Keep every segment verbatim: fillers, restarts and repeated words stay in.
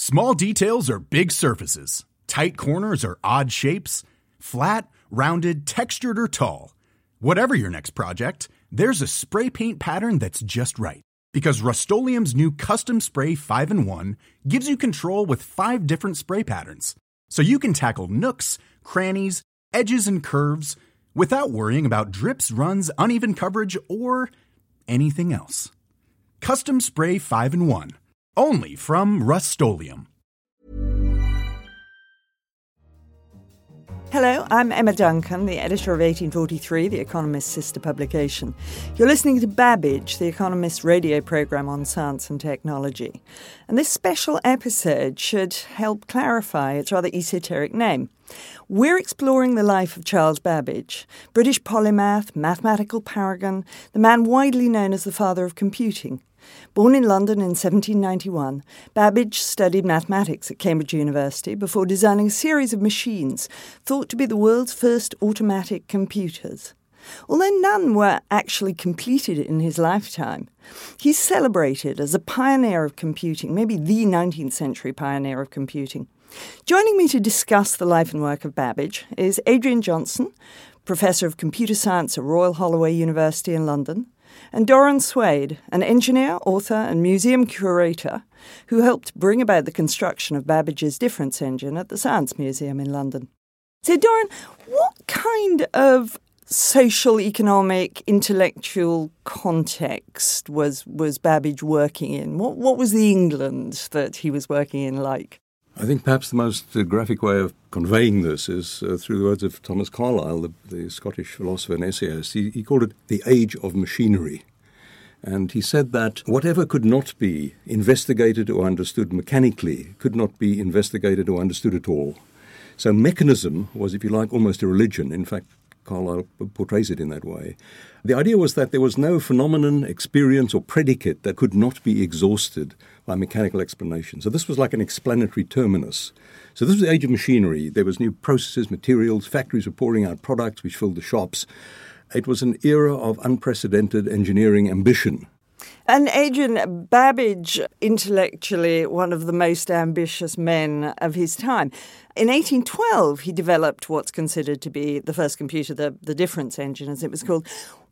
Small details are big surfaces. Tight corners are odd shapes. Flat, rounded, textured, or tall. Whatever your next project, there's a spray paint pattern that's just right. Because Rust-Oleum's new Custom Spray five in one gives you control with five different spray patterns. So you can tackle nooks, crannies, edges, and curves without worrying about drips, runs, uneven coverage, or anything else. Custom Spray five in one. Only from Rust-Oleum. Hello, I'm Emma Duncan, the editor of eighteen forty-three, The Economist's sister publication. You're listening to Babbage, The Economist's radio programme on science and technology. And this special episode should help clarify its rather esoteric name. We're exploring the life of Charles Babbage, British polymath, mathematical paragon, the man widely known as the father of computing. Born in London in seventeen ninety-one, Babbage studied mathematics at Cambridge University before designing a series of machines thought to be the world's first automatic computers. Although none were actually completed in his lifetime, he's celebrated as a pioneer of computing, maybe the nineteenth century pioneer of computing. Joining me to discuss the life and work of Babbage is Adrian Johnson, Professor of Computer Science at Royal Holloway University in London, and Doron Swade, an engineer, author and museum curator who helped bring about the construction of Babbage's difference engine at the Science Museum in London. So, Doron, what kind of social, economic, intellectual context was, was Babbage working in? What, what was the England that he was working in like? I think perhaps the most uh, graphic way of conveying this is uh, through the words of Thomas Carlyle, the, the Scottish philosopher and essayist. He, he called it the age of machinery. And he said that whatever could not be investigated or understood mechanically could not be investigated or understood at all. So mechanism was, if you like, almost a religion. In fact, Carlyle portrays it in that way. The idea was that there was no phenomenon, experience, or predicate that could not be exhausted by mechanical explanation. So this was like an explanatory terminus. So this was the age of machinery. There was new processes, materials, factories were pouring out products which filled the shops. It was an era of unprecedented engineering ambition. And Adrian, Babbage, intellectually one of the most ambitious men of his time. In eighteen twelve, he developed what's considered to be the first computer, the, the difference engine, as it was called.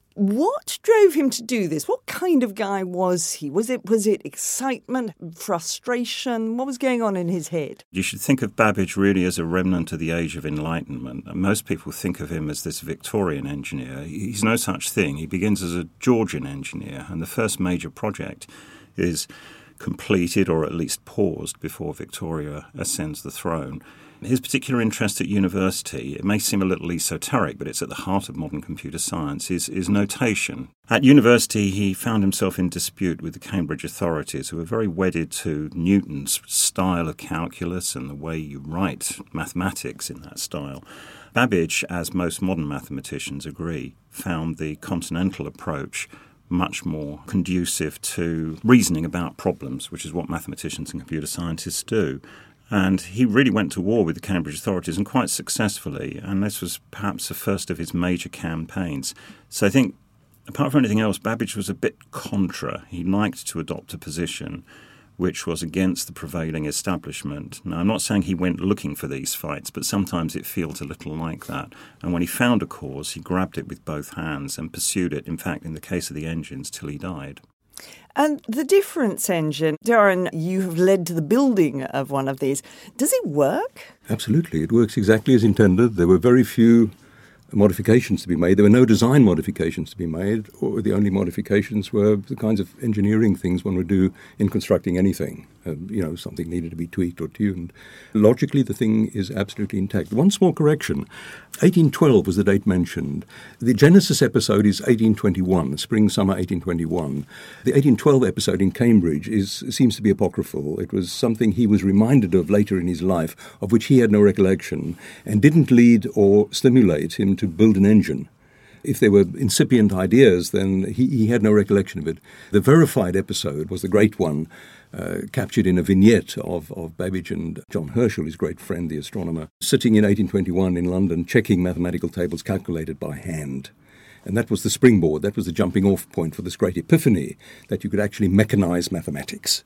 What drove him to do this? What kind of guy was he? Was it was it excitement, frustration? What was going on in his head? You should think of Babbage really as a remnant of the Age of Enlightenment. Most people think of him as this Victorian engineer. He's no such thing. He begins as a Georgian engineer, and the first major project is completed or at least paused before Victoria ascends the throne. His particular interest at university, it may seem a little esoteric, but it's at the heart of modern computer science, is, is notation. At university, he found himself in dispute with the Cambridge authorities, who were very wedded to Newton's style of calculus and the way you write mathematics in that style. Babbage, as most modern mathematicians agree, found the continental approach much more conducive to reasoning about problems, which is what mathematicians and computer scientists do. And he really went to war with the Cambridge authorities, and quite successfully, and this was perhaps the first of his major campaigns. So I think, apart from anything else, Babbage was a bit contra. He liked to adopt a position which was against the prevailing establishment. Now, I'm not saying he went looking for these fights, but sometimes it feels a little like that. And when he found a cause, he grabbed it with both hands and pursued it, in fact, in the case of the engines, till he died. And the difference engine, Doron, you have led to the building of one of these. Does it work? Absolutely. It works exactly as intended. There were very few modifications to be made. There were no design modifications to be made, or the only modifications were the kinds of engineering things one would do in constructing anything. Uh, you know, something needed to be tweaked or tuned. Logically, the thing is absolutely intact. One small correction. eighteen twelve was the date mentioned. The Genesis episode is eighteen twenty-one, spring, summer eighteen twenty-one. The eighteen twelve episode in Cambridge is seems to be apocryphal. It was something he was reminded of later in his life, of which he had no recollection, and didn't lead or stimulate him to build an engine. If there were incipient ideas, then he, he had no recollection of it. The verified episode was the great one, uh, captured in a vignette of, of Babbage and John Herschel, his great friend, the astronomer, sitting in eighteen twenty-one in London, checking mathematical tables calculated by hand. And that was the springboard, that was the jumping-off point for this great epiphany that you could actually mechanize mathematics.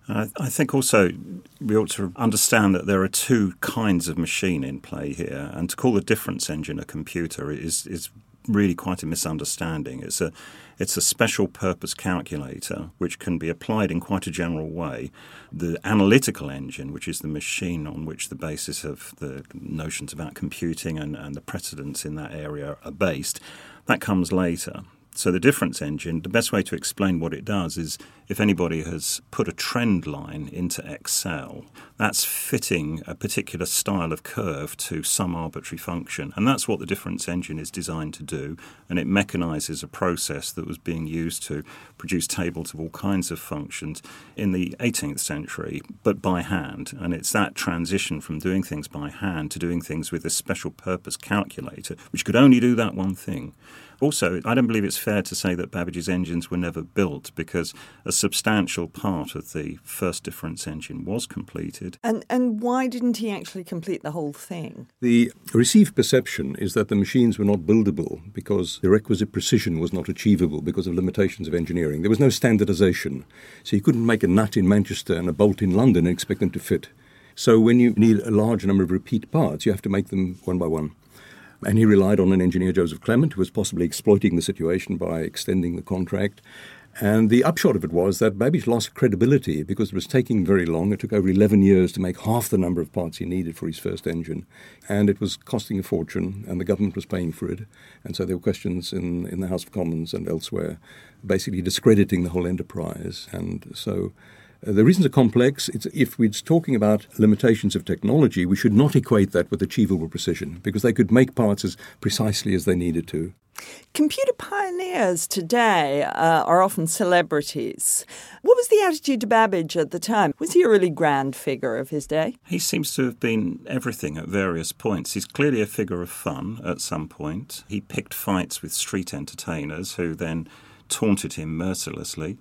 Uh, I think also we ought to understand that there are two kinds of machine in play here, and to call the difference engine a computer is is really quite a misunderstanding. It's a it's a special purpose calculator which can be applied in quite a general way. The analytical engine, which is the machine on which the basis of the notions about computing and, and the precedents in that area are based, that comes later. So the difference engine, the best way to explain what it does is if anybody has put a trend line into Excel, that's fitting a particular style of curve to some arbitrary function. And that's what the difference engine is designed to do. And it mechanizes a process that was being used to produce tables of all kinds of functions in the eighteenth century, but by hand. And it's that transition from doing things by hand to doing things with a special purpose calculator, which could only do that one thing. Also, I don't believe it's fair to say that Babbage's engines were never built, because a substantial part of the first difference engine was completed. And and why didn't he actually complete the whole thing? The received perception is that the machines were not buildable because the requisite precision was not achievable because of limitations of engineering. There was no standardization. So you couldn't make a nut in Manchester and a bolt in London and expect them to fit. So when you need a large number of repeat parts, you have to make them one by one. And he relied on an engineer, Joseph Clement, who was possibly exploiting the situation by extending the contract. And the upshot of it was that Babbage lost credibility because it was taking very long. It took over eleven years to make half the number of parts he needed for his first engine. And it was costing a fortune, and the government was paying for it. And so there were questions in, in the House of Commons and elsewhere, basically discrediting the whole enterprise. And so Uh, the reasons are complex. It's, if we're talking about limitations of technology, we should not equate that with achievable precision, because they could make parts as precisely as they needed to. Computer pioneers today uh, are often celebrities. What was the attitude to Babbage at the time? Was he a really grand figure of his day? He seems to have been everything at various points. He's clearly a figure of fun at some point. He picked fights with street entertainers who then taunted him mercilessly.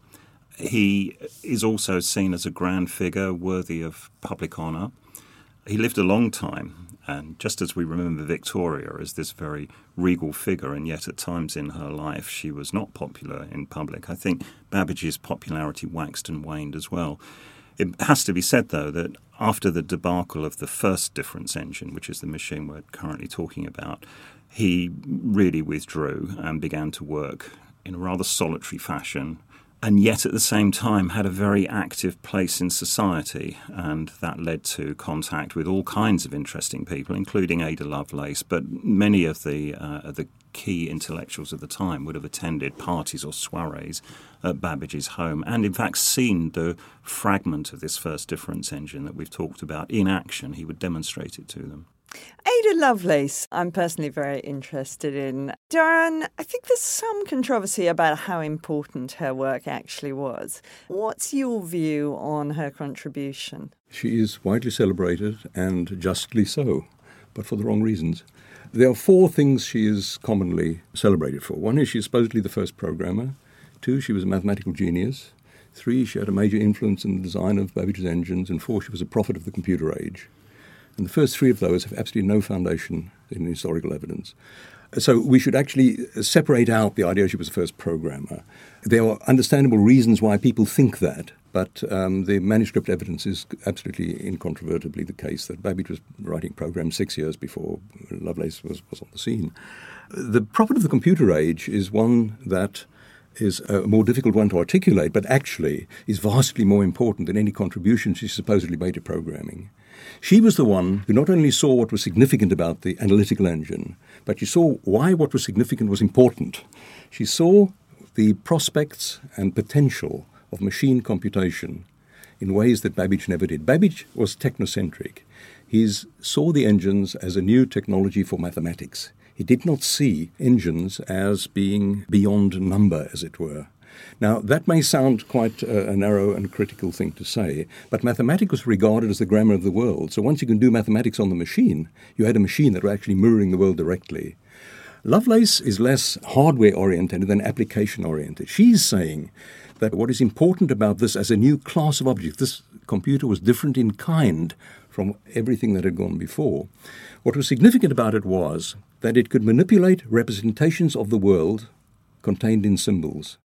He is also seen as a grand figure worthy of public honour. He lived a long time, and just as we remember Victoria as this very regal figure, and yet at times in her life she was not popular in public, I think Babbage's popularity waxed and waned as well. It has to be said, though, that after the debacle of the first difference engine, which is the machine we're currently talking about, he really withdrew and began to work in a rather solitary fashion, and yet at the same time had a very active place in society, and that led to contact with all kinds of interesting people, including Ada Lovelace, but many of the uh, the key intellectuals of the time would have attended parties or soirees at Babbage's home, and in fact seen the fragment of this first difference engine that we've talked about in action. He would demonstrate it to them. Ada Lovelace, I'm personally very interested in. Darren, I think there's some controversy about how important her work actually was. What's your view on her contribution? She is widely celebrated, and justly so, but for the wrong reasons. There are four things she is commonly celebrated for. One is she's supposedly the first programmer. Two, she was a mathematical genius. Three, she had a major influence in the design of Babbage's engines. And four, she was a prophet of the computer age. And the first three of those have absolutely no foundation in historical evidence. So we should actually separate out the idea she was the first programmer. There are understandable reasons why people think that, but um, the manuscript evidence is absolutely incontrovertibly the case that Babbage was writing programs six years before Lovelace was, was on the scene. The prophet of the computer age is one that is a more difficult one to articulate, but actually is vastly more important than any contribution she supposedly made to programming. She was the one who not only saw what was significant about the analytical engine, but she saw why what was significant was important. She saw the prospects and potential of machine computation in ways that Babbage never did. Babbage was technocentric. He saw the engines as a new technology for mathematics. He did not see engines as being beyond number, as it were. Now, that may sound quite a, a narrow and critical thing to say, but mathematics was regarded as the grammar of the world. So once you can do mathematics on the machine, you had a machine that was actually mirroring the world directly. Lovelace is less hardware-oriented than application-oriented. She's saying that what is important about this as a new class of objects, this computer was different in kind from everything that had gone before. What was significant about it was that it could manipulate representations of the world contained in symbols.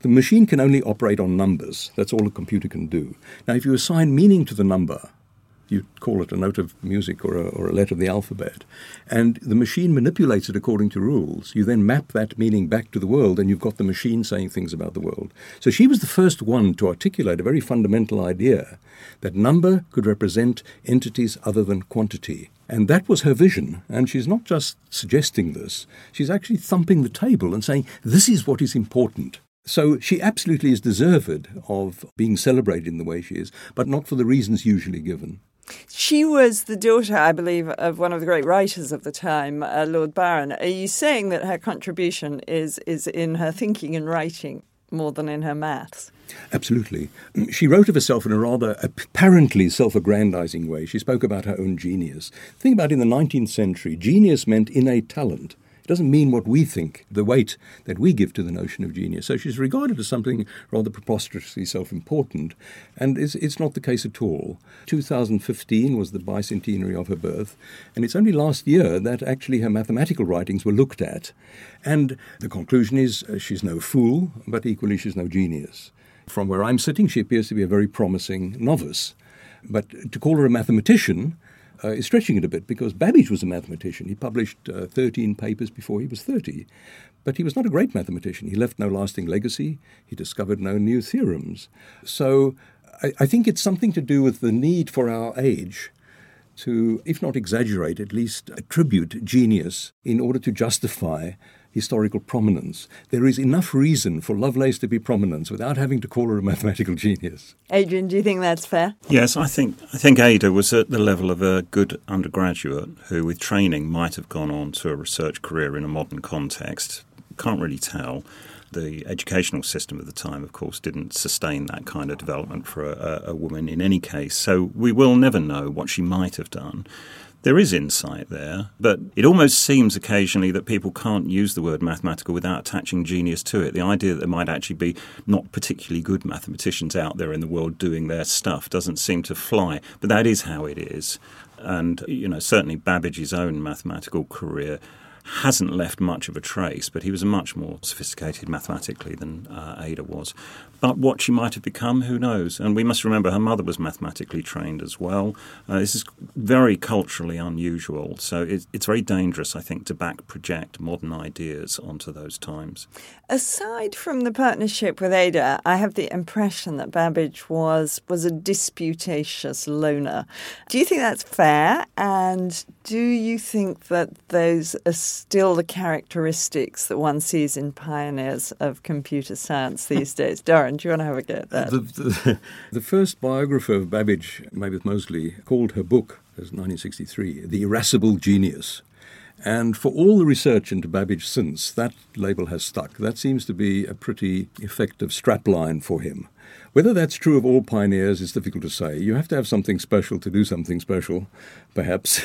The machine can only operate on numbers. That's all a computer can do. Now, if you assign meaning to the number, you call it a note of music or a, or a letter of the alphabet, and the machine manipulates it according to rules. You then map that meaning back to the world, and you've got the machine saying things about the world. So she was the first one to articulate a very fundamental idea that number could represent entities other than quantity. And that was her vision. And she's not just suggesting this. She's actually thumping the table and saying, this is what is important. So she absolutely is deserved of being celebrated in the way she is, but not for the reasons usually given. She was the daughter, I believe, of one of the great writers of the time, uh, Lord Byron. Are you saying that her contribution is, is in her thinking and writing more than in her maths? Absolutely. She wrote of herself in a rather apparently self-aggrandizing way. She spoke about her own genius. Think about in the nineteenth century, genius meant innate talent. It doesn't mean what we think, the weight that we give to the notion of genius. So she's regarded as something rather preposterously self-important, and it's, it's not the case at all. two thousand fifteen was the bicentenary of her birth, and it's only last year that actually her mathematical writings were looked at. And the conclusion is uh, she's no fool, but equally she's no genius. From where I'm sitting, she appears to be a very promising novice. But to call her a mathematician Uh, is stretching it a bit, because Babbage was a mathematician. He published uh, thirteen papers before he was thirty. But he was not a great mathematician. He left no lasting legacy. He discovered no new theorems. So I, I think it's something to do with the need for our age to, if not exaggerate, at least attribute genius in order to justify historical prominence. There is enough reason for Lovelace to be prominent without having to call her a mathematical genius. Adrian, do you think that's fair? Yes, I think I think Ada was at the level of a good undergraduate who, with training, might have gone on to a research career in a modern context. Can't really tell. The educational system at the time, of course, didn't sustain that kind of development for a, a woman in any case. So we will never know what she might have done. There is insight there, but it almost seems occasionally that people can't use the word mathematical without attaching genius to it. The idea that there might actually be not particularly good mathematicians out there in the world doing their stuff doesn't seem to fly, but that is how it is. And, you know, certainly Babbage's own mathematical career hasn't left much of a trace, but he was much more sophisticated mathematically than uh, Ada was. But what she might have become, who knows? And we must remember her mother was mathematically trained as well. Uh, this is very culturally unusual, so it, it's very dangerous, I think, to back project modern ideas onto those times. Aside from the partnership with Ada, I have the impression that Babbage was, was a disputatious loner. Do you think that's fair? And do you think that those are still the characteristics that one sees in pioneers of computer science these days? Darren, do you want to have a go at that? The, the, the first biographer of Babbage, Mavis Mosley, called her book, as nineteen sixty-three, The Irascible Genius. And for all the research into Babbage since, that label has stuck. That seems to be a pretty effective strapline for him. Whether that's true of all pioneers is difficult to say. You have to have something special to do something special, perhaps.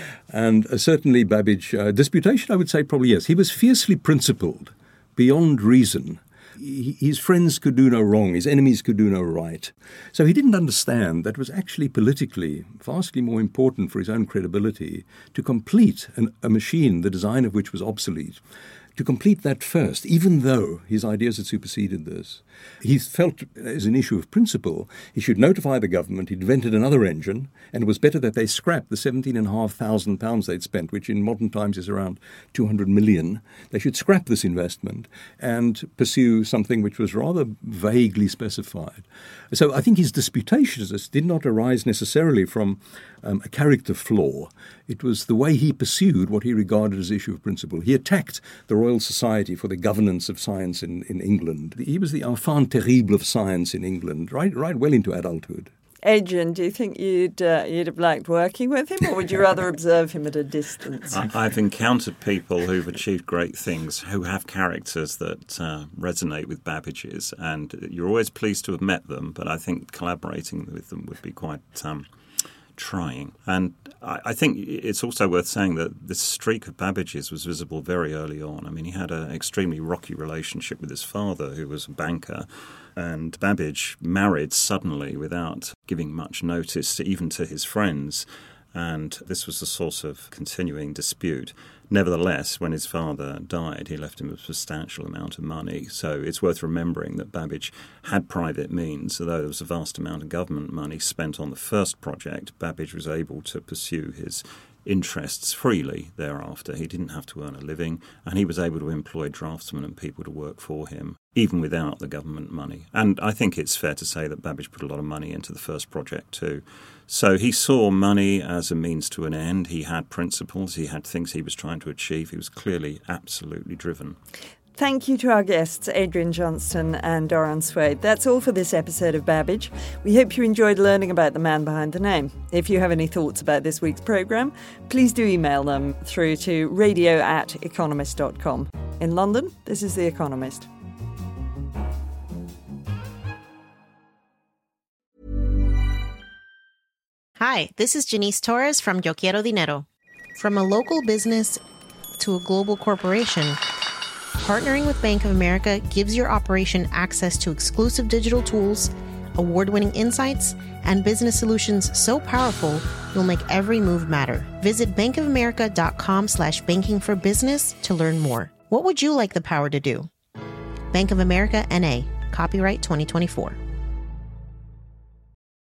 and uh, certainly Babbage, uh, disputation, I would say probably yes. He was fiercely principled, beyond reason. He, his friends could do no wrong, his enemies could do no right. So he didn't understand that it was actually politically vastly more important for his own credibility to complete an, a machine, the design of which was obsolete, to complete that first, even though his ideas had superseded this. He felt, as an issue of principle, he should notify the government he'd invented another engine, and it was better that they scrap the seventeen and a half thousand pounds they'd spent, which in modern times is around two hundred million. They should scrap this investment and pursue something which was rather vaguely specified. So I think his disputatious did not arise necessarily from um, a character flaw. It was the way he pursued what he regarded as issue of principle. He attacked the Royal Society for the governance of science in, in England. He was the enfant terrible of science in England, right, right well into adulthood. Adrian, do you think you'd uh, you'd have liked working with him, or would you rather observe him at a distance? I, I've encountered people who've achieved great things, who have characters that uh, resonate with Babbage's, and you're always pleased to have met them, but I think collaborating with them would be quite um, trying. And I, I think it's also worth saying that this streak of Babbage's was visible very early on. I mean, he had an extremely rocky relationship with his father, who was a banker, and Babbage married suddenly without giving much notice, even to his friends. and this was a source of continuing dispute. Nevertheless, when his father died, he left him a substantial amount of money. So it's worth remembering that Babbage had private means. Although there was a vast amount of government money spent on the first project, Babbage was able to pursue his interests freely thereafter. He didn't have to earn a living, and he was able to employ draftsmen and people to work for him, even without the government money. And I think it's fair to say that Babbage put a lot of money into the first project too. So he saw money as a means to an end. He had principles. He had things he was trying to achieve. He was clearly absolutely driven. Thank you to our guests, Adrian Johnston and Doron Swade. That's all for this episode of Babbage. We hope you enjoyed learning about the man behind the name. If you have any thoughts about this week's programme, please do email them through to radio at economist dot com. In London, this is The Economist. Hi, this is Janice Torres from Yo Quiero Dinero. From a local business to a global corporation, partnering with Bank of America gives your operation access to exclusive digital tools, award-winning insights, and business solutions so powerful you'll make every move matter. Visit bankofamerica.com slash banking for business to learn more. What would you like the power to do? Bank of America, N A. Copyright twenty twenty-four.